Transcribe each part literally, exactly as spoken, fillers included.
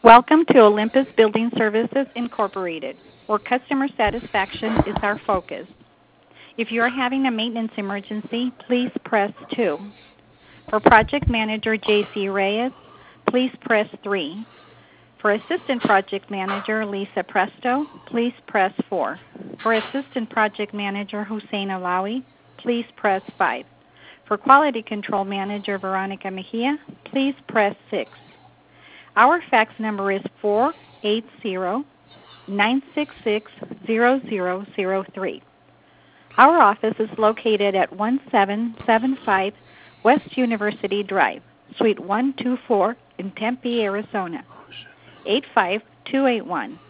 Welcome to Olympus Building Services, Incorporated, where customer satisfaction is our focus. If you are having a maintenance emergency, please press two. For Project Manager J C Reyes, please press three. For Assistant Project Manager Lisa Presto, please press four. For Assistant Project Manager Hussein Alawi, please press five. For Quality Control Manager Veronica Mejia, please press six. Our fax number is four eight zero, nine six six, zero zero zero three. Our office is located at one seven seven five West University Drive, Suite one two four in Tempe, Arizona, eight five two eight one.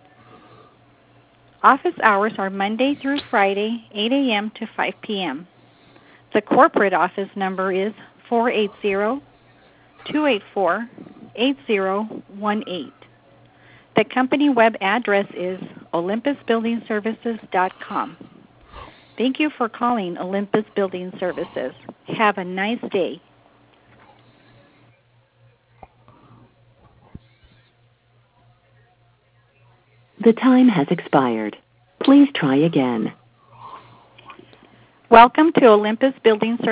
Office hours are Monday through Friday, eight a.m. to five p.m. The corporate office number is four eight zero, two eight four, eight zero one eight. The company web address is olympus building services dot com. Thank you for calling Olympus Building Services. Have a nice day. The time has expired. Please try again. Welcome to Olympus Building Services.